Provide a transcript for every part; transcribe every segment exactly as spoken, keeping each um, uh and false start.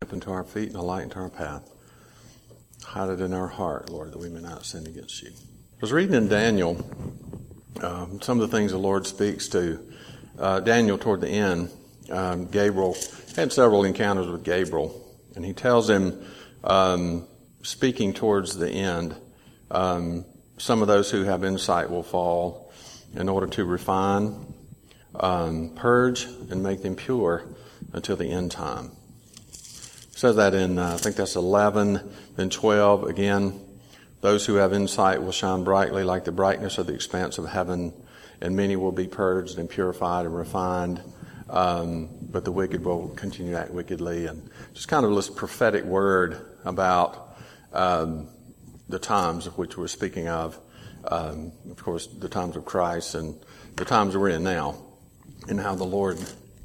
lamp unto our feet and a light unto our path. Hide it in our heart, Lord, that we may not sin against you. I was reading in Daniel um, some of the things the Lord speaks to uh, Daniel toward the end. Um, Gabriel had several encounters with Gabriel, and he tells him, um, speaking towards the end, um, some of those who have insight will fall in order to refine, um, purge, and make them pure until the end time. It says that in, uh, I think that's eleven, then twelve. Again, those who have insight will shine brightly like the brightness of the expanse of heaven, and many will be purged and purified and refined. Um, but the wicked will continue to act wickedly. And just kind of this prophetic word about um, the times of which we're speaking of. Um, of course, the times of Christ and the times we're in now, and how the Lord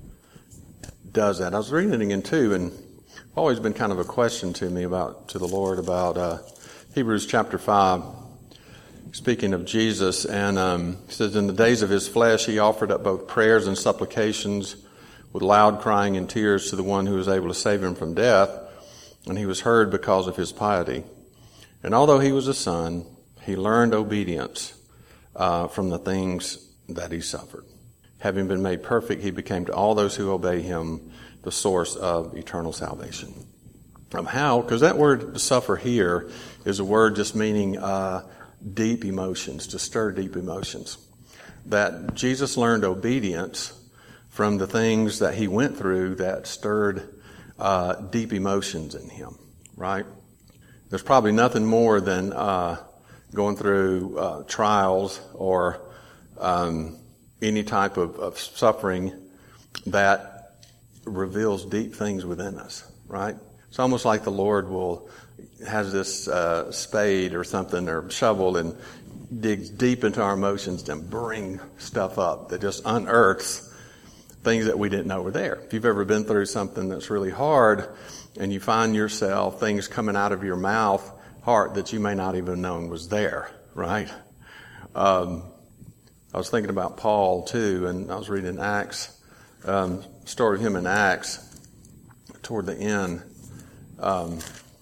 does that. I was reading it again too, and always been kind of a question to me about to the Lord about uh, Hebrews chapter five, speaking of Jesus, and um, he says, in the days of his flesh he offered up both prayers and supplications with loud crying and tears to the one who was able to save him from death, and he was heard because of his piety. And although he was a son, he learned obedience uh, from the things that he suffered. Having been made perfect, he became to all those who obey him the source of eternal salvation. Um, how? Because that word suffer here is a word just meaning uh, deep emotions, to stir deep emotions. That Jesus learned obedience from the things that he went through that stirred uh, deep emotions in him, right? There's probably nothing more than uh, going through uh, trials or um, any type of, of suffering that reveals deep things within us, right? It's almost like the Lord will has this uh, spade or something or shovel and digs deep into our emotions and bring stuff up that just unearths things that we didn't know were there. If you've ever been through something that's really hard and you find yourself things coming out of your mouth, heart that you may not even have known was there, right? Um, I was thinking about Paul too, and I was reading Acts. Um, story of him in Acts toward the end. Um,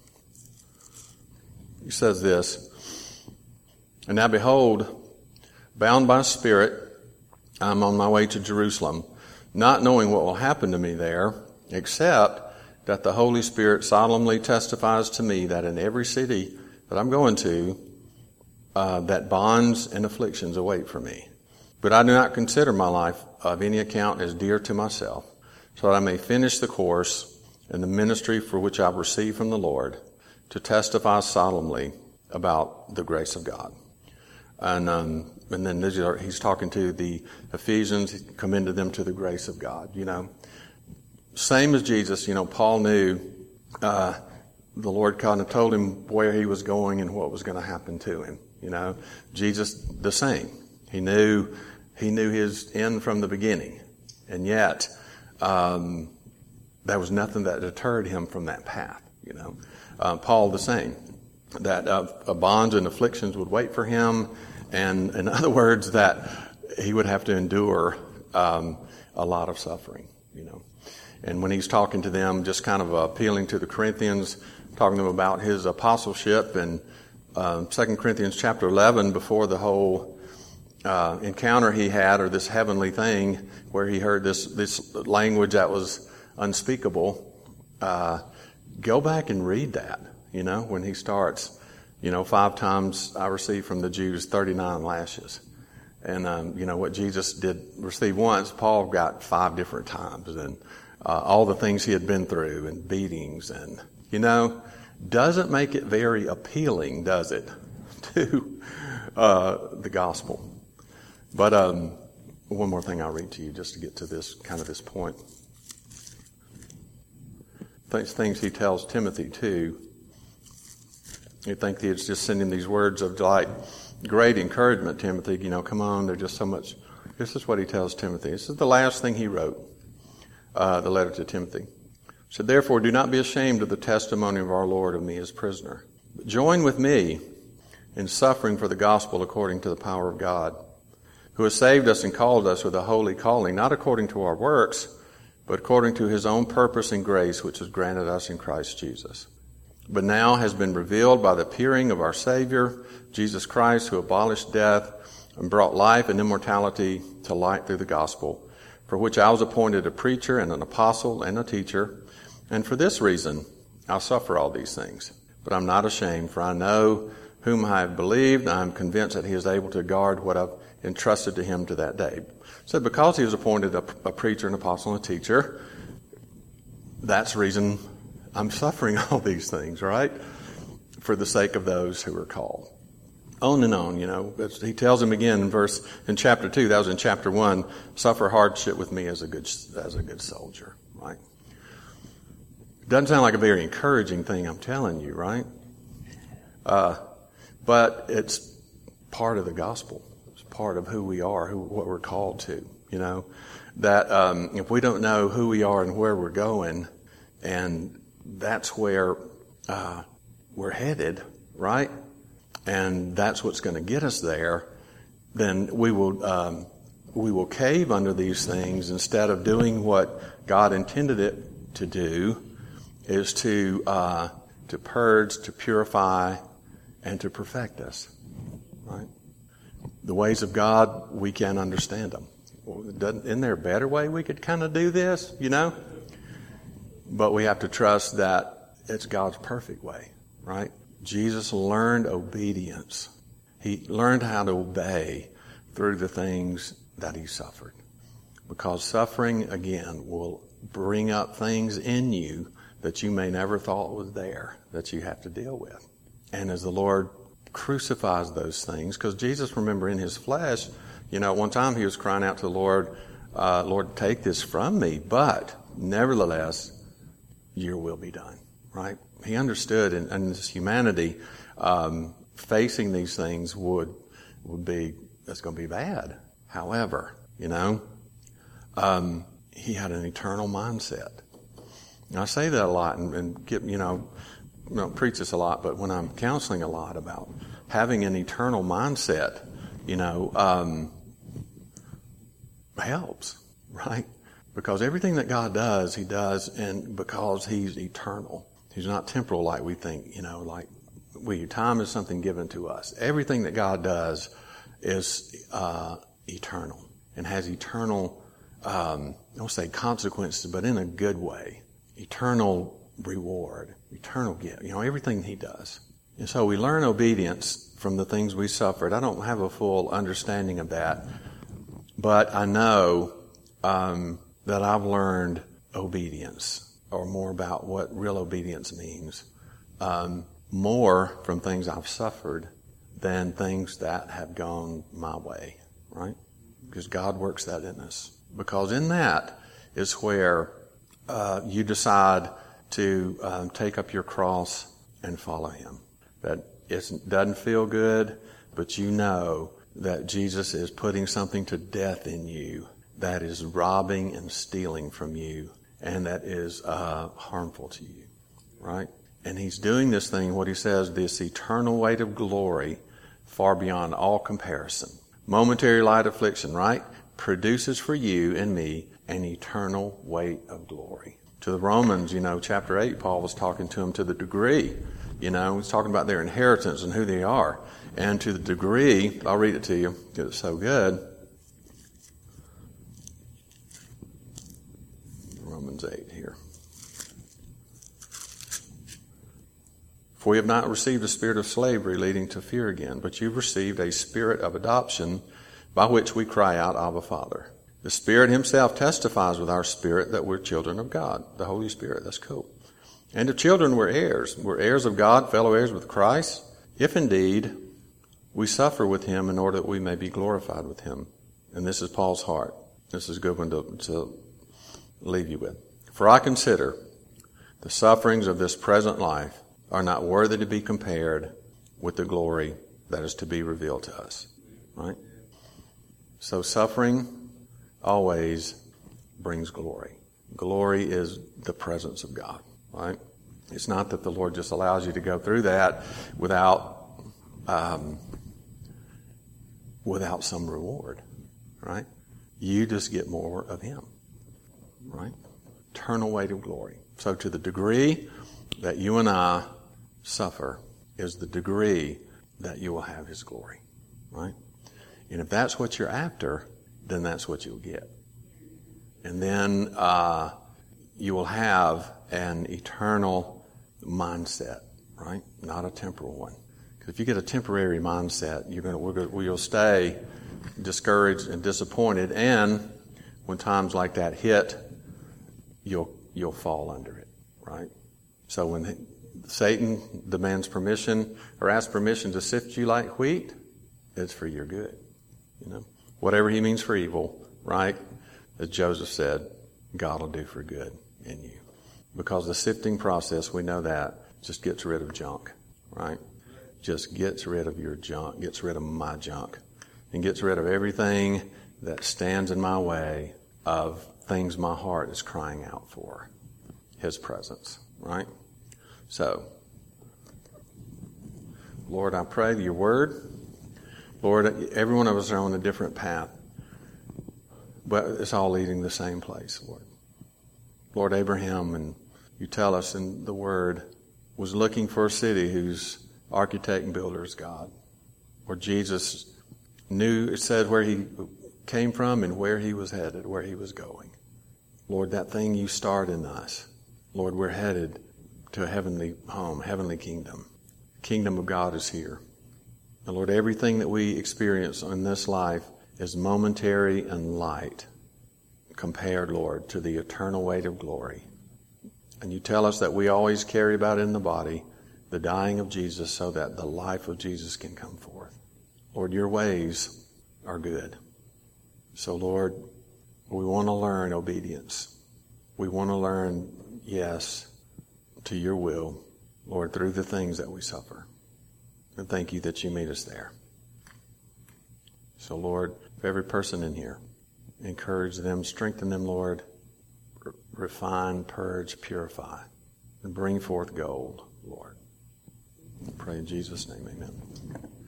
he says this, and now behold, bound by spirit, I'm on my way to Jerusalem, not knowing what will happen to me there, except that the Holy Spirit solemnly testifies to me that in every city that I'm going to, uh, that bonds and afflictions await for me. But I do not consider my life of any account as dear to myself, so that I may finish the course and the ministry for which I've received from the Lord, to testify solemnly about the grace of God. And um, and then these are, he's talking to the Ephesians, commended them to the grace of God. You know, same as Jesus. You know, Paul knew uh, the Lord kind of told him where he was going and what was going to happen to him. You know, Jesus the same. He knew he knew his end from the beginning, and yet um, there was nothing that deterred him from that path. You know, uh, Paul the same. That uh, bonds and afflictions would wait for him, and in other words, that he would have to endure um, a lot of suffering. You know, and when he's talking to them, just kind of appealing to the Corinthians, talking to them about his apostleship, and uh, Second Corinthians chapter eleven, before the whole uh, encounter he had, or this heavenly thing where he heard this this language that was unspeakable. Uh, go back and read that. You know, when he starts, you know, five times I received from the Jews thirty-nine lashes. And, um, you know, what Jesus did receive once, Paul got five different times. And uh, all the things he had been through, and beatings. And, you know, doesn't make it very appealing, does it, to uh, the gospel. But um, one more thing I'll read to you just to get to this, kind of this point. Things, things he tells Timothy, too. You'd think he'd just send him these words of like great encouragement, Timothy. You know, come on, they're just so much. This is what he tells Timothy. This is the last thing he wrote, uh, the letter to Timothy. He said, therefore, do not be ashamed of the testimony of our Lord of me as prisoner, but join with me in suffering for the gospel according to the power of God, who has saved us and called us with a holy calling, not according to our works, but according to his own purpose and grace, which was granted us in Christ Jesus. But now has been revealed by the appearing of our Savior, Jesus Christ, who abolished death and brought life and immortality to light through the gospel, for which I was appointed a preacher and an apostle and a teacher. And for this reason I suffer all these things. But I'm not ashamed, for I know whom I have believed, and I am convinced that he is able to guard what I've entrusted to him to that day. So because he was appointed a, a preacher, an apostle, and a teacher, that's the reason I'm suffering all these things, right? For the sake of those who are called. On and on, you know. He tells him again in verse, in chapter two, that was in chapter one, suffer hardship with me as a good, as a good soldier, right? Doesn't sound like a very encouraging thing, I'm telling you, right? Uh, but it's part of the gospel. It's part of who we are, who, what we're called to, you know. That um, if we don't know who we are and where we're going, and that's where uh, we're headed, right? And that's what's going to get us there, then we will um, we will cave under these things instead of doing what God intended it to do, is to uh, to purge, to purify, and to perfect us, right? The ways of God, we can't understand them. Doesn't, isn't there a better way we could kind of do this, you know? But we have to trust that it's God's perfect way, right? Jesus learned obedience. He learned how to obey through the things that he suffered. Because suffering, again, will bring up things in you that you may never thought was there, that you have to deal with. And as the Lord crucifies those things, because Jesus, remember, in his flesh, you know, one time he was crying out to the Lord, uh, Lord, take this from me, but nevertheless, your will be done, right? He understood in, in his humanity, um, facing these things would would be, that's going to be bad. However, you know, um, he had an eternal mindset. And I say that a lot and, and get, you know, I don't preach this a lot, but when I'm counseling a lot about having an eternal mindset, you know, um, helps, right? Because everything that God does, he does and because he's eternal. He's not temporal like we think, you know, like we, time is something given to us. Everything that God does is uh, eternal and has eternal, um, I don't say consequences, but in a good way. Eternal reward, eternal gift, you know, everything he does. And so we learn obedience from the things we suffered. I don't have a full understanding of that, but I know um, that I've learned obedience, or more about what real obedience means, um, more from things I've suffered than things that have gone my way, right? Because God works that in us. Because in that is where uh, you decide to um, take up your cross and follow him. That it doesn't feel good, but you know that Jesus is putting something to death in you that is robbing and stealing from you, and that is uh, harmful to you, right? And he's doing this thing, what he says, this eternal weight of glory, far beyond all comparison. Momentary light affliction, right, produces for you and me an eternal weight of glory. To the Romans, you know, chapter eight, Paul was talking to them to the degree, you know, he's talking about their inheritance and who they are. And to the degree, I'll read it to you because it's so good. Romans eight here. For we have not received a spirit of slavery leading to fear again, but you've received a spirit of adoption by which we cry out, Abba, Father. The Spirit himself testifies with our spirit that we're children of God. The Holy Spirit, that's cool. And if children, we're heirs. We're heirs of God, fellow heirs with Christ, if indeed we suffer with him in order that we may be glorified with him. And this is Paul's heart. This is a good one to, to leave you with. For I consider the sufferings of this present life are not worthy to be compared with the glory that is to be revealed to us. Right? So suffering always brings glory. Glory is the presence of God, right? It's not that the Lord just allows you to go through that without um, without some reward, right? You just get more of him, right? Eternal weight of glory. So to the degree that you and I suffer is the degree that you will have his glory. Right? And if that's what you're after, then that's what you'll get. And then uh, you will have an eternal mindset, right? Not a temporal one. Because if you get a temporary mindset, you're going to, we're going to, you'll stay discouraged and disappointed, and when times like that hit, you'll you'll fall under it, right? So when Satan demands permission or asks permission to sift you like wheat, it's for your good. You know, whatever he means for evil, right? As Joseph said, God will do for good in you. Because the sifting process, we know that, just gets rid of junk, right? Just gets rid of your junk, gets rid of my junk, and gets rid of everything that stands in my way of things my heart is crying out for. His presence, right? So, Lord, I pray to your word. Lord, every one of us are on a different path, but it's all leading the same place, Lord. Lord, Abraham, and you tell us in the word, was looking for a city whose architect and builder is God. Or Jesus knew, it said where he came from and where he was headed, where he was going. Lord, that thing you start in us, Lord, we're headed to a heavenly home, heavenly kingdom. Kingdom of God is here. And Lord, everything that we experience in this life is momentary and light compared, Lord, to the eternal weight of glory. And you tell us that we always carry about in the body the dying of Jesus so that the life of Jesus can come forth. Lord, your ways are good. So, Lord, we want to learn obedience. We want to learn yes to your will, Lord, through the things that we suffer. And thank you that you meet us there. So, Lord, for every person in here, encourage them, strengthen them, Lord, r- refine, purge, purify, and bring forth gold, Lord. I pray in Jesus' name, amen.